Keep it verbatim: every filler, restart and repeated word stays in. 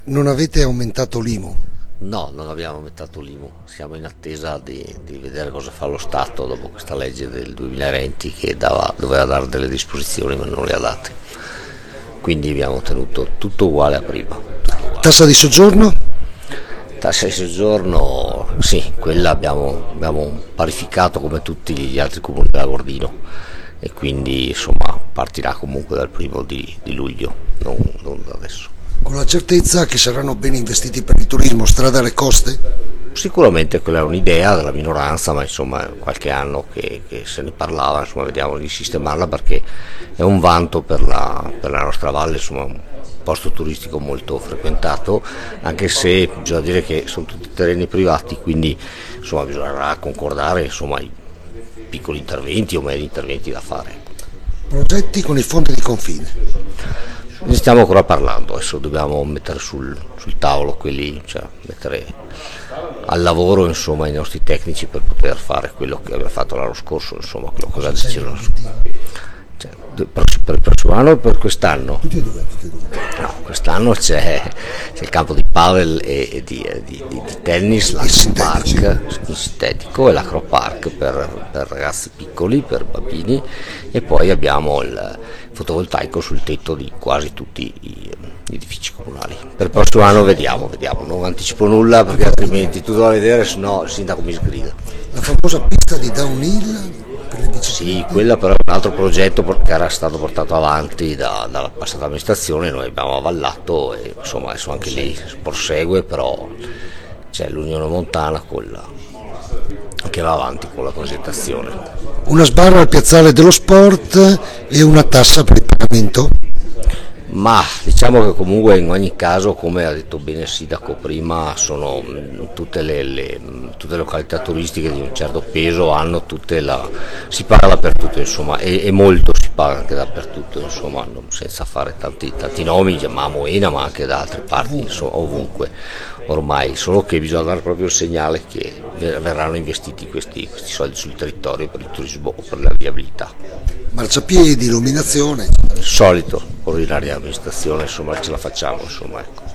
Non avete aumentato l'I M U? No, non abbiamo aumentato l'I M U, siamo in attesa di, di vedere cosa fa lo Stato dopo questa legge del duemilaventi che dava, doveva dare delle disposizioni ma non le ha date. Quindi abbiamo tenuto tutto uguale a prima. Tutto uguale. Tassa di soggiorno? Tassa di soggiorno, sì, quella abbiamo, abbiamo parificato come tutti gli altri comuni dell'Agordino e quindi insomma partirà comunque dal primo di, di luglio, non, non da adesso. Con la certezza che saranno ben investiti per il turismo, strada alle coste? Sicuramente quella è un'idea della minoranza, ma insomma è qualche anno che, che se ne parlava, insomma vediamo di sistemarla perché è un vanto per la, per la nostra valle, insomma un posto turistico molto frequentato, anche se bisogna dire che sono tutti terreni privati, quindi insomma bisognerà concordare insomma i piccoli interventi o medi interventi da fare. Progetti con i fondi di confine? Ne stiamo ancora parlando, adesso dobbiamo mettere sul, sul tavolo quelli, cioè mettere al lavoro insomma i nostri tecnici per poter fare quello che abbiamo fatto l'anno scorso, insomma quello che aveva deciso. Cioè, per il prossimo anno o per quest'anno? Tutti e due, tutti e due. No, quest'anno c'è, c'è il campo di padel e, e di, di, di, di tennis, l'acropark in sintetico e l'acropark per, per ragazzi piccoli, per bambini, e poi abbiamo il fotovoltaico sul tetto di quasi tutti gli edifici comunali. Per il prossimo anno vediamo, vediamo, non anticipo nulla perché altrimenti tutto da vedere, se no il sindaco mi sgrida. La famosa pista di downhill per le biciclette? Sì, quella però è un altro progetto che era stato portato avanti da, dalla passata amministrazione, noi abbiamo avallato e insomma adesso anche lì prosegue, però c'è l'Unione Montana con la, che va avanti con la progettazione. Una sbarra al piazzale dello sport e una tassa per il pagamento? Ma diciamo che comunque in ogni caso, come ha detto bene il sindaco prima, sono tutte le, le, tutte le località turistiche di un certo peso, hanno tutte la, si paga dappertutto insomma, e, e molto si paga anche dappertutto insomma, senza fare tanti, tanti nomi, ma a Moena ma anche da altre parti, insomma, ovunque ormai, solo che bisogna dare proprio il segnale che verranno investiti questi, questi soldi sul territorio per il turismo o per la viabilità. Marciapiedi, illuminazione? Il solito, ordinaria amministrazione, insomma ce la facciamo, insomma, ecco.